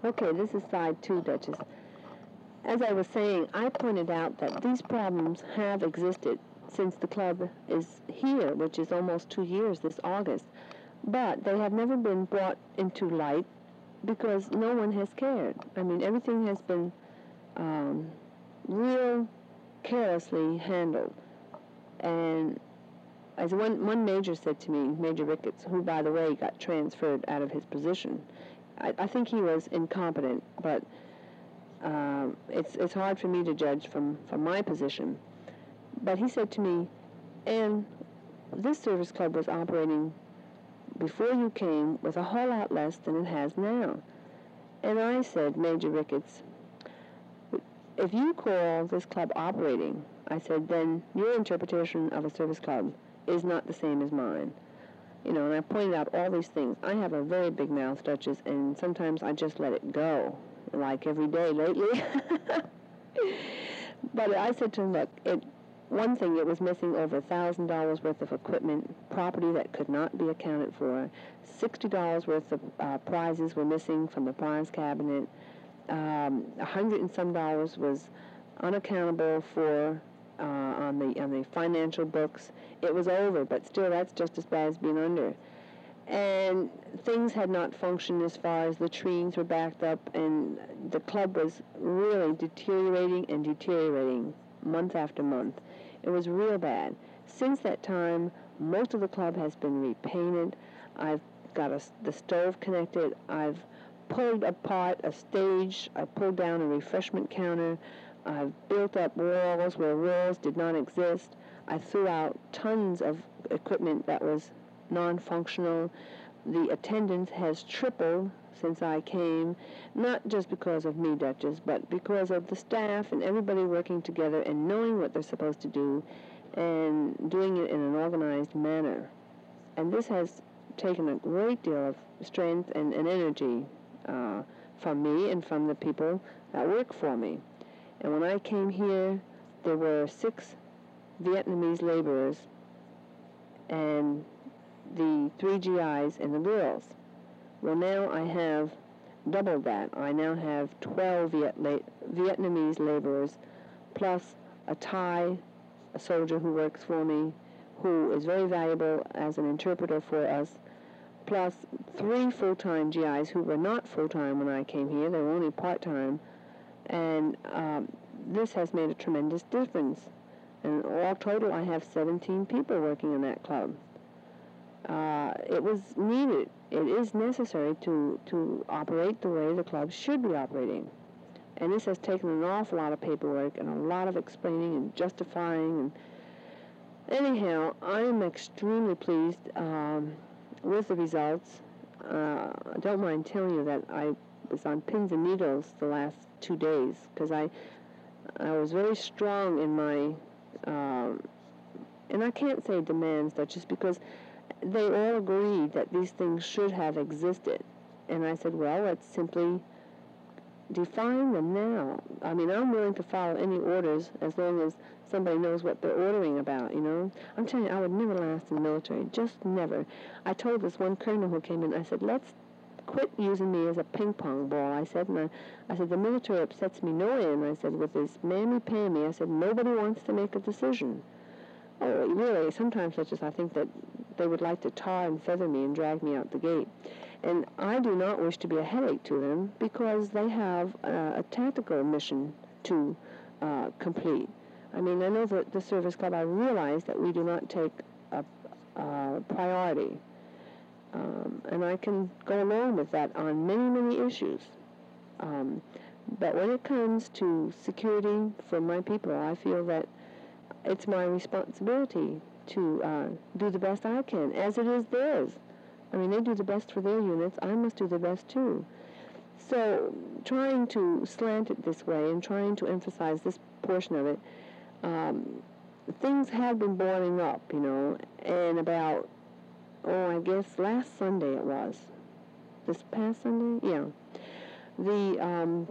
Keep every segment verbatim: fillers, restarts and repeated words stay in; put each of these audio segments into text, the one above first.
Okay, this is side two, Duchess. As I was saying, I pointed out that these problems have existed since the club is here, which is almost two years this August, but they have never been brought into light because no one has cared. I mean, everything has been um, real carelessly handled. And as one, one major said to me, Major Ricketts, who, by the way, got transferred out of his position, I, I think he was incompetent, but um, it's it's hard for me to judge from, from my position. But he said to me, and this service club was operating before you came with a whole lot less than it has now. And I said, Major Ricketts, if you call this club operating, I said, then your interpretation of a service club is not the same as mine. You know, and I pointed out all these things. I have a very big mouth, Duchess, and sometimes I just let it go, like every day lately. But I said to him, look, it, one thing, it was missing over one thousand dollars worth of equipment, property that could not be accounted for. sixty dollars worth of uh, prizes were missing from the prize cabinet. Um, a hundred and some dollars was unaccountable for uh, on the on the financial books. It was over, but still, that's just as bad as being under. And things had not functioned as far as the trees were backed up, and the club was really deteriorating and deteriorating month after month. It was real bad. Since that time, most of the club has been repainted. I've got a, the stove connected. I've pulled apart a stage. I pulled down a refreshment counter. I've built up walls where walls did not exist. I threw out tons of equipment that was non-functional. The attendance has tripled since I came, not just because of me, Duchess, but because of the staff and everybody working together and knowing what they're supposed to do and doing it in an organized manner. And this has taken a great deal of strength and, and energy uh, from me and from the people that work for me. And when I came here, there were six Vietnamese laborers and the three G Is and the girls. Well, now I have doubled that. I now have twelve Viet- la- Vietnamese laborers, plus a Thai, a soldier who works for me, who is very valuable as an interpreter for us, plus three full-time G Is who were not full-time when I came here. They were only part-time. And um, this has made a tremendous difference. And all total, I have seventeen people working in that club. Uh, it was needed. It is necessary to, to operate the way the club should be operating. And this has taken an awful lot of paperwork and a lot of explaining and justifying. And anyhow, I am extremely pleased um, with the results. Uh, I don't mind telling you that I was on pins and needles the last two days because I, I was very strong in my, um, and I can't say demands, Duchess, because they all agreed that these things should have existed. And I said, well, let's simply define them now. I mean, I'm willing to follow any orders as long as somebody knows what they're ordering about, you know. I'm telling you, I would never last in the military, just never. I told this one colonel who came in, I said, let's quit using me as a ping pong ball. I said, and I, I said, the military upsets me no end. I said, with this mammy-pammy, I said, nobody wants to make a decision. Oh, really, sometimes such as I think that they would like to tar and feather me and drag me out the gate. And I do not wish to be a headache to them because they have uh, a tactical mission to uh, complete. I mean, I know that the service club, I realize that we do not take a, a priority. Um, and I can go along with that on many, many issues. Um, but when it comes to security for my people, I feel that it's my responsibility to uh, do the best I can, as it is theirs. I mean, they do the best for their units. I must do the best, too. So trying to slant it this way and trying to emphasize this portion of it, um, things have been boiling up, you know, and about, oh, I guess last Sunday it was. This past Sunday? Yeah. The um,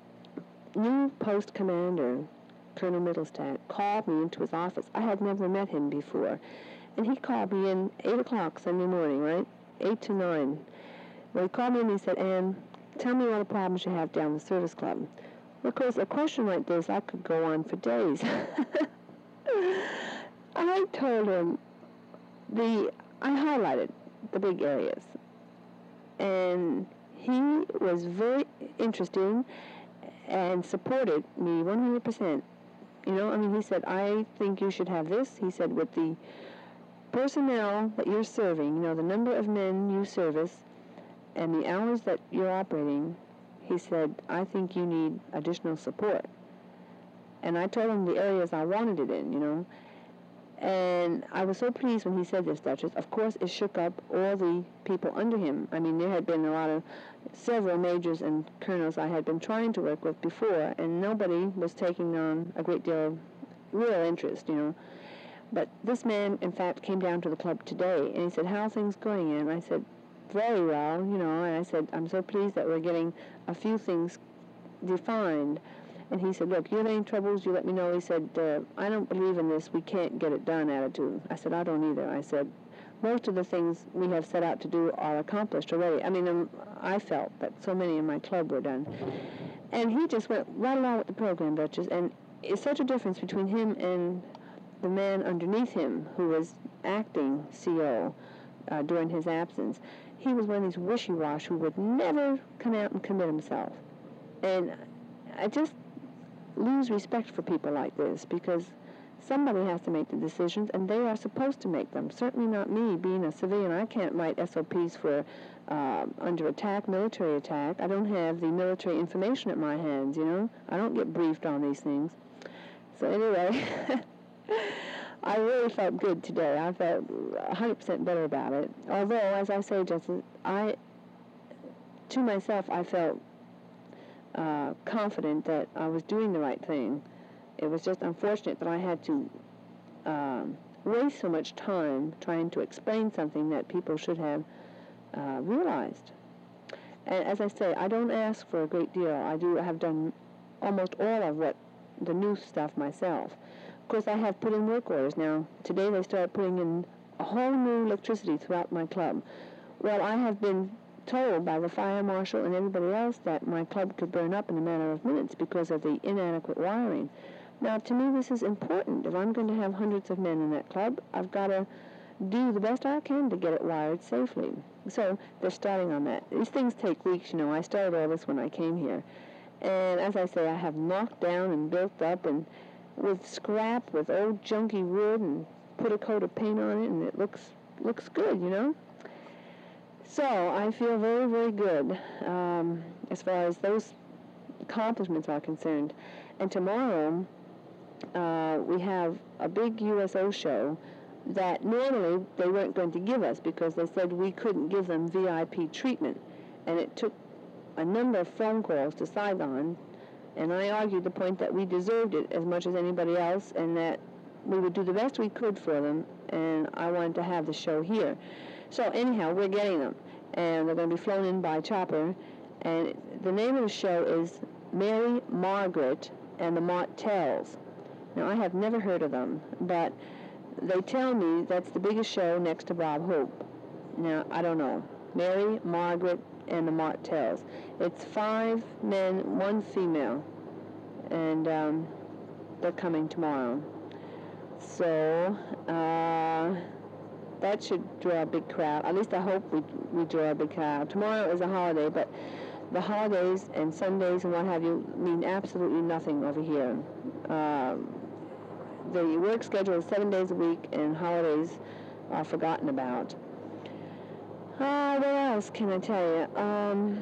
new post commander, Colonel Middlestadt, called me into his office. I had never met him before. And he called me in eight o'clock Sunday morning, right? eight to nine. Well, he called me and he said, Ann, tell me what problems you have down the service club. Of course, a question like this, I could go on for days. I told him the, I highlighted the big areas, and he was very interesting and supported me one hundred percent. You know, I mean, he said, I think you should have this. He said, with the personnel that you're serving, you know, the number of men you service and the hours that you're operating, he said, I think you need additional support. And I told him the areas I wanted it in, you know. And I was so pleased when he said this, Duchess. Of course, it shook up all the people under him. I mean, there had been a lot of, several majors and colonels I had been trying to work with before, and nobody was taking on a great deal of real interest, you know. But this man, in fact, came down to the club today, and he said, how are things going? And I said, very well, you know, and I said, I'm so pleased that we're getting a few things defined. And he said, look, you have any troubles, you let me know. He said, uh, I don't believe in this we can't get it done attitude. I said, I don't either. I said, most of the things we have set out to do are accomplished already. I mean, um, I felt that so many in my club were done. And he just went right along with the program, Duchess, and it's such a difference between him and the man underneath him who was acting C O uh, during his absence. He was one of these wishy-wash who would never come out and commit himself. And I just lose respect for people like this, because somebody has to make the decisions, and they are supposed to make them. Certainly not me, being a civilian. I can't write S O Ps for uh, under attack, military attack. I don't have the military information at my hands, you know. I don't get briefed on these things. So anyway, I really felt good today. I felt one hundred percent better about it. Although, as I say, Justice, I, to myself, I felt uh, confident that I was doing the right thing. It was just unfortunate that I had to um, waste so much time trying to explain something that people should have uh, realized. And as I say, I don't ask for a great deal. I do have done almost all of what the new stuff myself. Of course, I have put in work orders. Now, today they started putting in a whole new electricity throughout my club. Well, I have been told by the fire marshal and everybody else that my club could burn up in a matter of minutes because of the inadequate wiring. Now, to me, this is important. If I'm going to have hundreds of men in that club, I've got to do the best I can to get it wired safely. So they're starting on that. These things take weeks, you know. I started all this when I came here. And as I say, I have knocked down and built up, and with scrap, with old junky wood, and put a coat of paint on it, and it looks looks good, you know. So I feel very, very good um, as far as those accomplishments are concerned. And tomorrow uh, we have a big U S O show that normally they weren't going to give us because they said we couldn't give them V I P treatment. And it took a number of phone calls to Saigon, and I argued the point that we deserved it as much as anybody else, and that we would do the best we could for them, and I wanted to have the show here. So anyhow, we're getting them, and they're going to be flown in by chopper, and the name of the show is Mary Margaret and the Martells. Now, I have never heard of them, but they tell me that's the biggest show next to Bob Hope. Now, I don't know. Mary, Margaret, and the Martells. It's five men, one female, and um, they're coming tomorrow. So, uh, that should draw a big crowd. At least I hope we, we draw a big crowd. Tomorrow is a holiday, but the holidays and Sundays and what have you mean absolutely nothing over here. Um, the work schedule is seven days a week, and holidays are forgotten about. Uh, what else can I tell you? Um,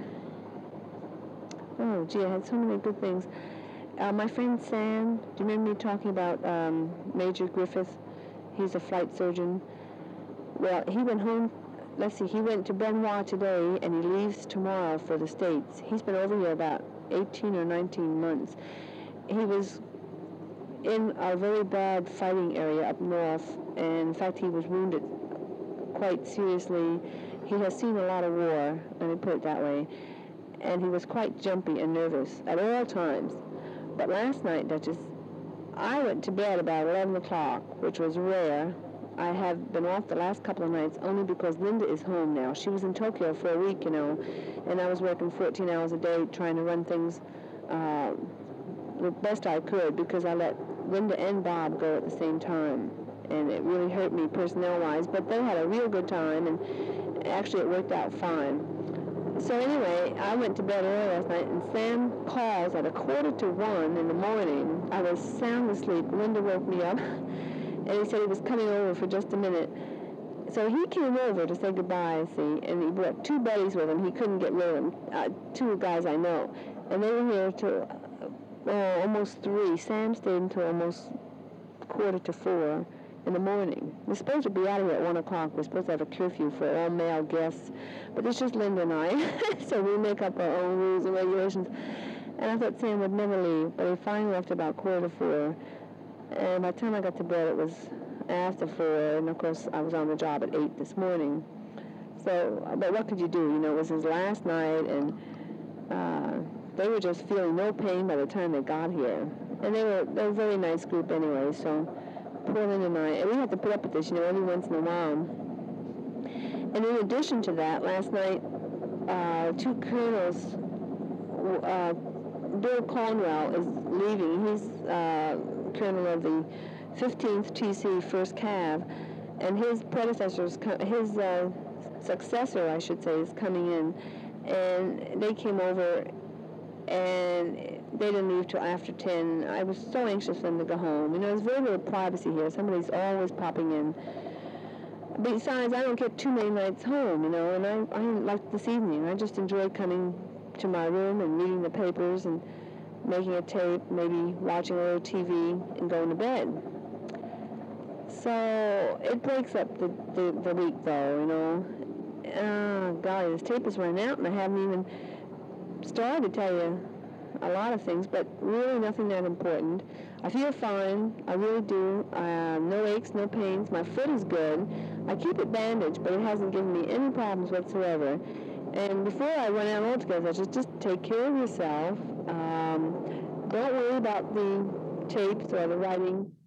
oh, gee, I had so many good things. Uh, my friend Sam, do you remember me talking about um, Major Griffith? He's a flight surgeon. Well, he went home, let's see, he went to Benoit today, and he leaves tomorrow for the States. He's been over here about eighteen or nineteen months. He was in a very bad fighting area up north, and in fact, he was wounded quite seriously. He has seen a lot of war, let me put it that way, and he was quite jumpy and nervous at all times. But last night, Duchess, I went to bed about eleven o'clock, which was rare, I have been off the last couple of nights only because Linda is home now. She was in Tokyo for a week, you know, and I was working fourteen hours a day trying to run things uh, the best I could because I let Linda and Bob go at the same time, and it really hurt me personnel-wise, but they had a real good time, and actually it worked out fine. So anyway, I went to bed early last night, and Sam calls at a quarter to one in the morning. I was sound asleep. Linda woke me up, and he said he was coming over for just a minute. So he came over to say goodbye, see, and he brought two buddies with him. He couldn't get rid of them, uh, two guys I know. And they were here till uh, almost three. Sam stayed until almost quarter to four in the morning. We're supposed to be out of here at one o'clock. We're supposed to have a curfew for all male guests. But it's just Linda and I, so we make up our own rules and regulations. And I thought Sam would never leave, but he finally left about quarter to four. And by the time I got to bed, it was after four, and of course I was on the job at eight this morning. So, but what could you do? You know, it was his last night, and uh, they were just feeling no pain by the time they got here. And they were, they were a very nice group anyway, so poor Linda and I, and we have to put up with this, you know, every once in a while. And in addition to that, last night, uh, two colonels, uh, Bill Cornwell is leaving. He's uh, colonel of the fifteenth T C first Cav, and his predecessors, his uh, successor, I should say, is coming in, and they came over, and they didn't leave till after ten. I was so anxious for them to go home. You know, there's very little privacy here. Somebody's always popping in. Besides, I don't get too many nights home, you know, and I, I like this evening. I just enjoy coming to my room and reading the papers and making a tape, maybe watching a little T V and going to bed. So it breaks up the, the, the week, though, you know. Oh, golly, this tape is running out, and I haven't even started to tell you a lot of things, but really nothing that important. I feel fine. I really do. Uh, no aches, no pains. My foot is good. I keep it bandaged, but it hasn't given me any problems whatsoever. And before I run out altogether, just, just take care of yourself. Um, don't worry about the tapes or the writing.